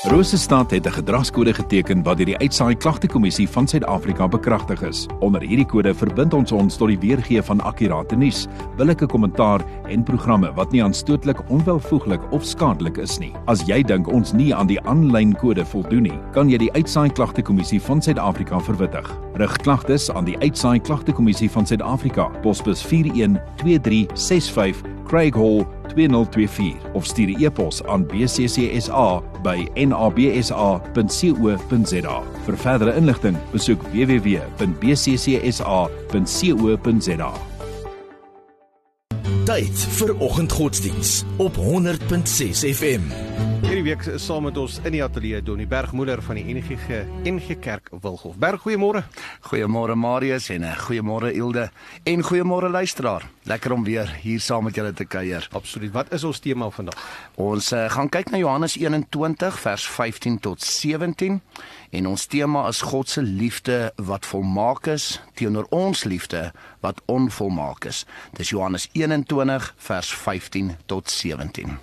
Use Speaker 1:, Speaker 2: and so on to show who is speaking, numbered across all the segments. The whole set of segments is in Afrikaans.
Speaker 1: Rosestad het 'n gedragskode geteken wat deur die Uitsaai Klagtekommissie van Suid-Afrika bekragtig is. Onder hierdie kode verbind ons tot die weergee van akkurate nuus, billike kommentaar en programme wat nie aanstootlik, onwelvoeglik of skadelik is nie. As jy dink ons nie aan die aanlyn kode voldoen nie, kan jy die Uitsaai Klagtekommissie van Suid-Afrika verwittig. Rig klagtes aan die Uitsaai Klagtekommissie van Suid-Afrika, posbus 412365 Craig Hall 2024 of stuur 'n e-pos aan bccsa@nabsa.co.za. Vir verdere inligting, besoek www.bccsa.co.za.
Speaker 2: Tyd vir oggendgodsdiens op 100.6 FM.
Speaker 3: Hierdie week is saam met ons in die ateljee Donnie Bergmoeller van die NG Kerk Wilghof. Berg, goeiemôre.
Speaker 4: Goeiemôre Marius en goeiemôre Ilde en goeiemôre luisteraar. Lekker om weer hier saam met julle te kuier.
Speaker 3: Absoluut. Wat is ons tema vandag?
Speaker 4: Ons gaan kyk na Johannes 21 vers 15 tot 17 en ons tema is God se liefde wat volmaak is teenoor ons liefde wat onvolmaak is. Dis Johannes 21 vers 15 tot 17.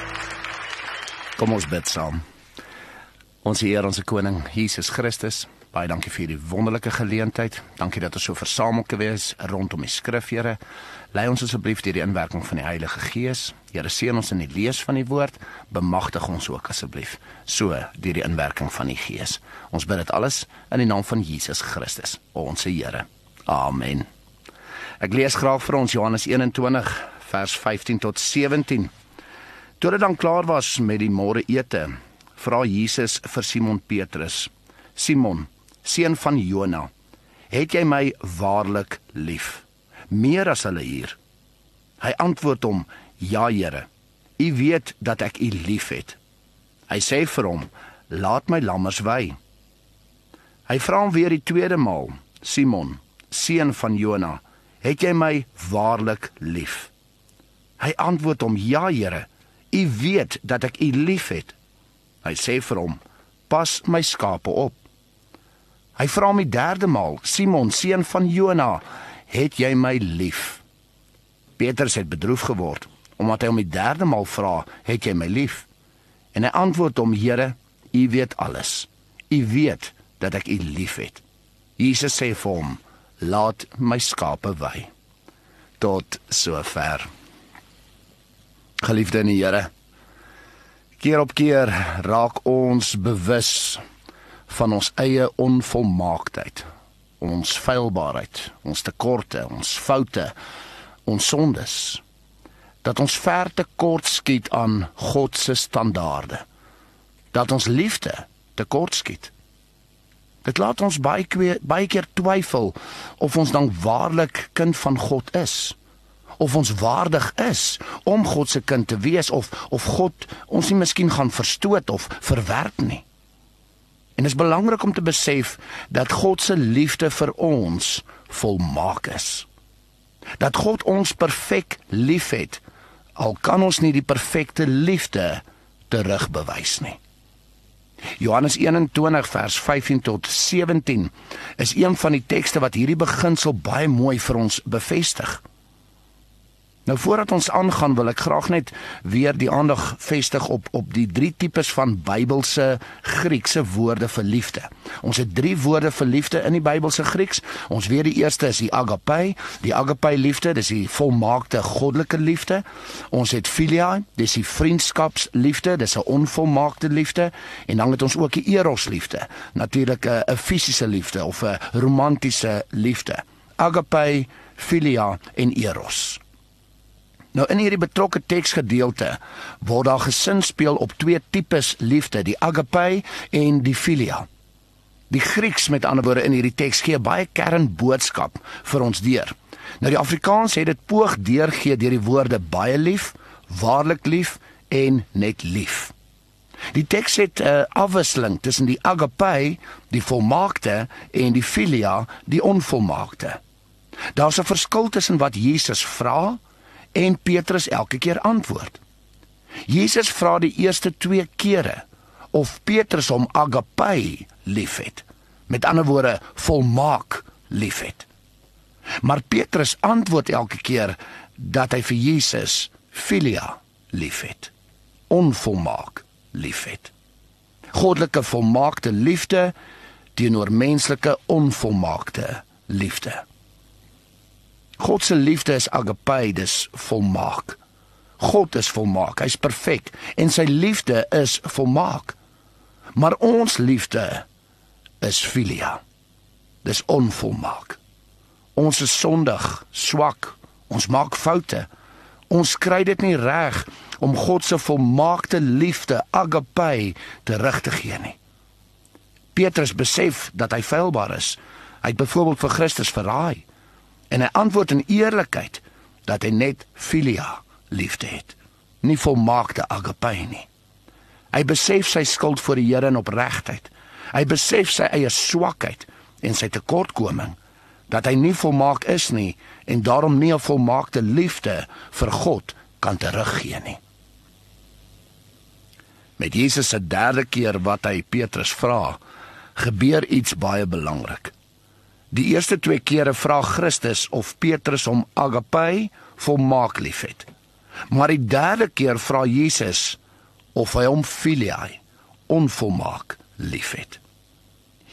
Speaker 4: Kom ons bid saam. Ons Heer, ons Koning, Jesus Christus, Baie dankie vir die wonderlike geleentheid. Dankie dat ons so versamel kan wees rondom die skrif, Here. Lei ons asseblief deur die inwerking van die Heilige Gees. Here, seën ons in die lees van die woord, bemagtig ons ook asseblief, so deur die inwerking van die Gees. Ons bid dit alles in die naam van Jesus Christus, ons Here. Amen. Ek lees graag vir ons Johannes 21, vers 15 tot 17. Toe dit dan klaar was met die môreete, vra Jesus vir Simon Petrus: Simon, seun van Jona, het jy my waarlik lief, meer as hulle hier? Hy antwoord hom: Ja, Here, U weet dat ek U lief het. Hy sê vir hom: Laat my lammers wei. Hy vra hom weer die tweede maal: Simon, seun van Jona, het jy my waarlik lief? Hy antwoord hom: Ja, Here, U weet dat ek U lief het. Hy sê vir hom: Pas my skape op. Hy vra hom die derde maal: Simon, seun van Jona, het jy my lief? Petrus het bedroef geword, omdat hy hom die derde maal vra: Het jy my lief? En hy antwoord hom: Here, U weet alles. U weet dat ek U lief het. Jesus sê vir hom: Laat my skape wei. Tot sover. Geliefde in die Here, keer op keer raak ons bewus van ons eie onvolmaaktheid, ons feilbaarheid, ons tekorte, ons foute, ons sondes, dat ons ver tekort skiet aan God se standaarde, dat ons liefde tekort skiet. Dit laat ons baie keer twyfel of ons dan waarlik kind van God is, of ons waardig is om God se kind te wees, of God ons nie miskien gaan verstoot of verwerp nie. En dit is belangrik om te besef dat God se liefde vir ons volmaak is. Dat God ons perfek liefhet, al kan ons nie die perfekte liefde terugbewys nie. Johannes 21 vers 15 tot 17 is een van die tekste wat hierdie beginsel baie mooi vir ons bevestig. Nou voordat ons aangaan, wil ek graag net weer die aandag vestig op die drie tipes van Bybelse Griekse woorde vir liefde. Ons het 3 woorde vir liefde in die Bybelse Grieks. Ons weet die eerste is die agape liefde, dis die volmaakte goddelike liefde. Ons het philia, dis die vriendskapsliefde, dis 'n onvolmaakte liefde. En dan het ons ook die eros liefde, natuurlik 'n fisiese liefde of 'n romantiese liefde. Agape, philia en eros. Nou in hierdie betrokke teksgedeelte word daar gesinspeel op 2 tipes liefde, die agape en die philia. Die Grieks met ander woorde in hierdie teks gee baie kernboodskap vir ons deur. Nou die Afrikaans het dit poog deurgee deur die woorde baie lief, waarlik lief en net lief. Die teks het 'n afwisseling tussen die agape, die volmaakte, en die philia, die onvolmaakte. Daar's 'n verskil tussen wat Jesus vra en Petrus elke keer antwoord. Jesus vra die eerste 2 kere of Petrus hom agape liefhet, met ander woorde volmaak liefhet. Maar Petrus antwoord elke keer dat hy vir Jesus philia liefhet, onvolmaak liefhet. Goddelike volmaakte liefde teenoor menslike onvolmaakte liefde. God se liefde is agape, dis volmaak. God is volmaak, hy's perfek en sy liefde is volmaak. Maar ons liefde is philia. Dis onvolmaak. Ons is sondig, swak, ons maak foute. Ons kry dit nie reg om God se volmaakte liefde, agape, terug te gee nie. Petrus besef dat hy feilbaar is. Hy het byvoorbeeld vir Christus verraai. En hy antwoord in eerlikheid dat hy net philia liefde het, nie volmaakte agape nie. Hy besef sy skuld voor die Here in opregtheid. Hy besef sy eie swakheid en sy tekortkoming, dat hy nie volmaak is nie en daarom nie 'n volmaakte liefde vir God kan teruggee nie. Met Jesus se derde keer wat hy Petrus vra, gebeur iets baie belangrik. Die eerste 2 kere vra Christus of Petrus hom agape volmaak liefhet. Maar die derde keer vra Jesus of hy hom philia onvolmaak liefhet.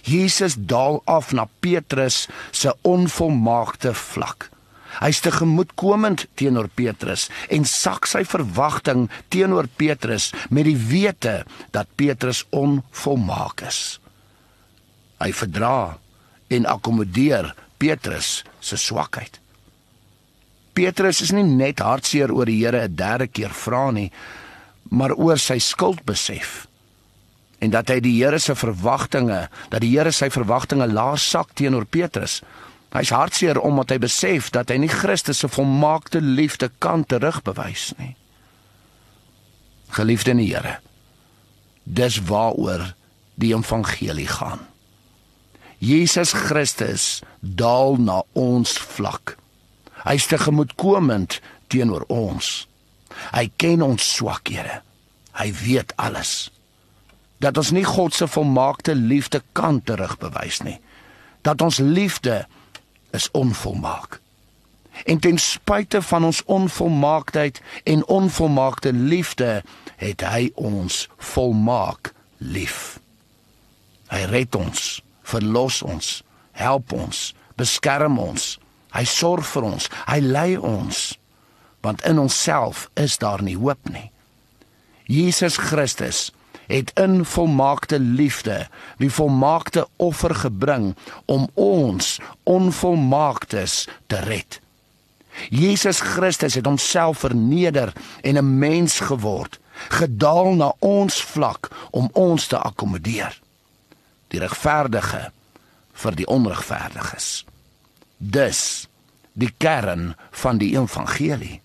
Speaker 4: Jesus daal af na Petrus se onvolmaakte vlak. Hy is tegemoetkomend teenoor Petrus en sak sy verwagting teenoor Petrus met die wete dat Petrus onvolmaak is. Hy verdra en akkommodeer Petrus se swakheid. Petrus is nie net hartseer oor die Here 'n derde keer vra nie, maar oor sy skuldbesef. En dat hy die Here sy verwagtinge laat sak teenoor Petrus. Hy is hartseer omdat hy besef dat hy nie Christus se volmaakte liefde kan terugbewys nie. Geliefde in die Here, dis waaroor die evangelie gaan. Jesus Christus daal na ons vlak. Hy is tegemoetkomend teenoor ons. Hy ken ons swakhede. Hy weet alles. Dat ons nie God se volmaakte liefde kan terugbewys nie. Dat ons liefde is onvolmaak. En ten spyte van ons onvolmaaktheid en onvolmaakte liefde, het hy ons volmaak lief. Hy red ons, verlos ons, help ons, beskerm ons, hy sorg vir ons, hy lei ons, want in onsself is daar nie hoop nie. Jesus Christus het in volmaakte liefde die volmaakte offer gebring om ons onvolmaaktes te red. Jesus Christus het homself verneder en 'n mens geword, gedaal na ons vlak om ons te akkommodeer. Die regverdige vir die onregverdiges. Dis die kern van die evangelie.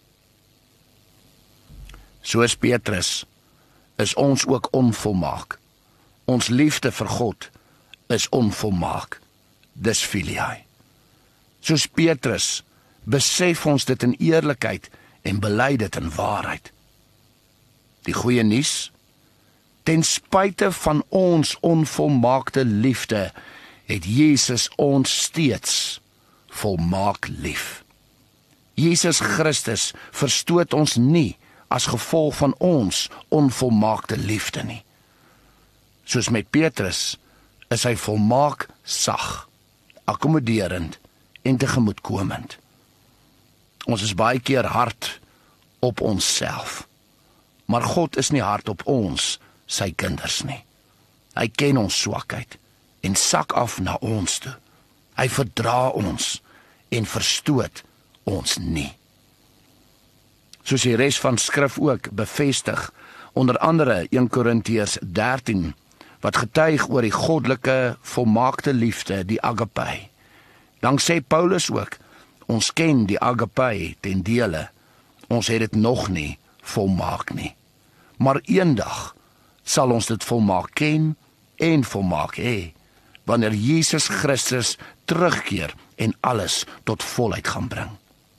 Speaker 4: Soos Petrus is ons ook onvolmaak. Ons liefde vir God is onvolmaak. Dis filiae. Soos Petrus besef ons dit in eerlikheid en bely dit in waarheid. Die goeie nuus, ten spyte van ons onvolmaakte liefde, het Jesus ons steeds volmaak lief. Jesus Christus verstoot ons nie as gevolg van ons onvolmaakte liefde nie. Soos met Petrus is hy volmaak sag, akkommoderend en tegemoetkomend. Ons is baie keer hard op onsself, maar God is nie hard op ons, sy kinders nie. Hy ken ons swakheid en sak af na ons toe. Hy verdra ons en verstoot ons nie. Soos die res van skrif ook bevestig, onder andere 1 Korintiërs 13, wat getuig oor die goddelike volmaakte liefde, die agape. Dan sê Paulus ook, ons ken die agape ten dele, ons het dit nog nie volmaak nie. Maar eendag sal ons dit volmaak ken en volmaak hê, wanneer Jesus Christus terugkeer en alles tot volheid gaan bring.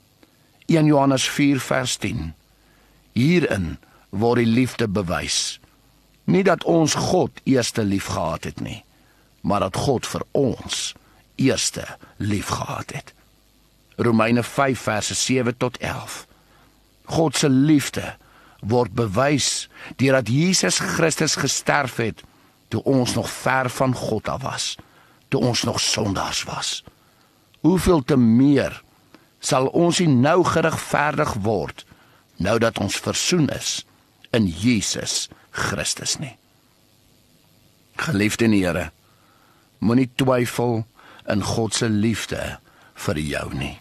Speaker 4: 1 Johannes 4 vers 10. Hierin word die liefde bewys. Nie dat ons God eerste lief gehad het nie, maar dat God vir ons eerste lief gehad het. Romeine 5 verse 7 tot 11. God se liefde word bewys deurdat Jesus Christus gesterf het toe ons nog ver van God af was, toe ons nog sondaars was. Hoeveel te meer sal ons nie nou geregverdig word, nou dat ons versoen is in Jesus Christus nie. Geliefde in die Here, moenie twyfel in God se liefde vir jou nie.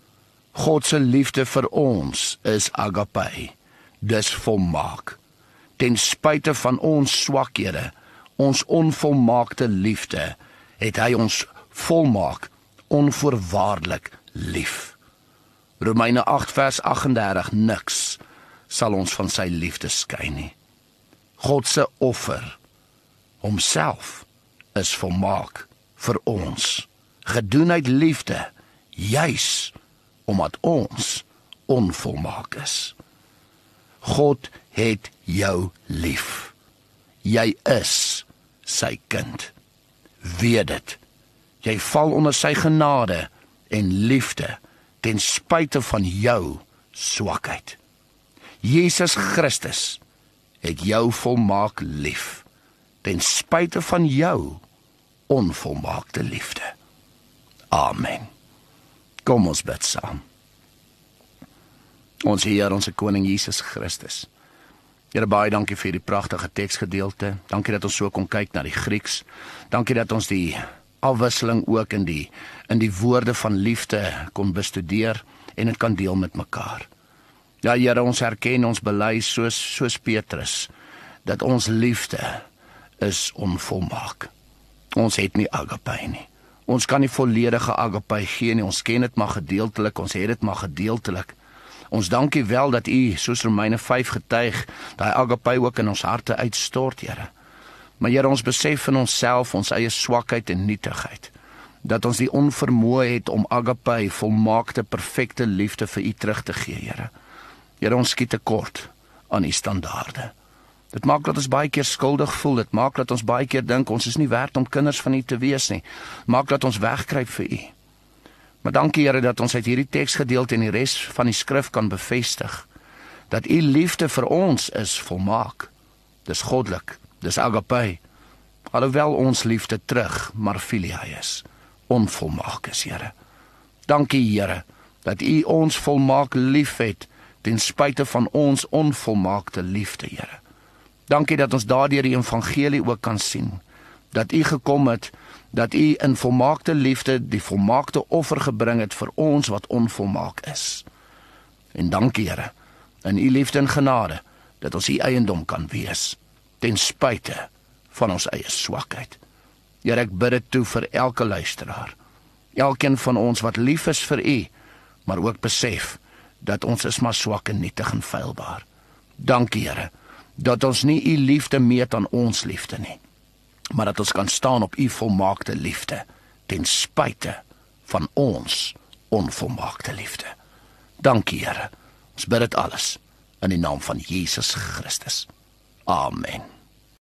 Speaker 4: God se liefde vir ons is agape, dis volmaak. Ten spyte van ons swakhede, ons onvolmaakte liefde, het hy ons volmaak, onvoorwaardelik lief. Romeine 8 vers 38, niks sal ons van sy liefde skei nie. God se offer, homself, is volmaak vir ons, gedoen uit liefde, juis omdat ons onvolmaak is. God het jou lief. Jy is sy kind. Weet dit. Jy val onder sy genade en liefde ten spyte van jou swakheid. Jesus Christus het jou volmaak lief ten spyte van jou onvolmaakte liefde. Amen. Kom ons bid saam. Ons Heer, ons Koning Jesus Christus. Here, baie dankie vir die pragtige teksgedeelte. Dankie dat ons so kon kyk na die Grieks. Dankie dat ons die afwisseling ook in die woorde van liefde kon bestudeer en dit kan deel met mekaar. Ja, Here, ons herken, ons bely soos Petrus, dat ons liefde is onvolmaak. Ons het nie agape nie. Ons kan nie volledige agape gee nie, ons ken dit maar gedeeltelik, ons het dit maar gedeeltelik. Ons dankie wel dat U, soos Romeine 5 getuig, daai agape ook in ons harte uitstort, Here. Maar Here, ons besef in onsself, ons eie swakheid en nietigheid, dat ons die onvermoë het om agape, volmaakte, perfekte liefde vir U terug te gee, Here. Here, ons skiet tekort aan U standaarde. Dit maak dat ons baie keer skuldig voel, dit maak dat ons baie keer dink, ons is nie werd om kinders van U te wees nie, maak dat ons wegkruip vir U. Maar dankie Here dat ons uit hierdie teksgedeelte en die res van die skrif kan bevestig, dat U liefde vir ons is volmaak, dis goddelik, dis agape, alhoewel ons liefde terug, maar filia is, onvolmaak is, Here. Dankie Here, dat U ons volmaak liefhet, ten spyte van ons onvolmaakte liefde, Here. Dankie dat ons daardeur die evangelie ook kan sien, dat U gekom het, dat U in volmaakte liefde die volmaakte offer gebring het vir ons wat onvolmaak is. En dankie Here, in U liefde en genade, dat ons U eiendom kan wees, ten spyte van ons eie swakheid. Here, ek bid dit toe vir elke luisteraar, elkeen van ons wat lief is vir U, maar ook besef, dat ons is maar swak en nietig en feilbaar. Dankie Here, dat ons nie U liefde meet aan ons liefde nie, maar dat ons kan staan op U volmaakte liefde, ten spyte van ons onvolmaakte liefde. Dankie Here, ons bid dit alles in die naam van Jesus Christus. Amen.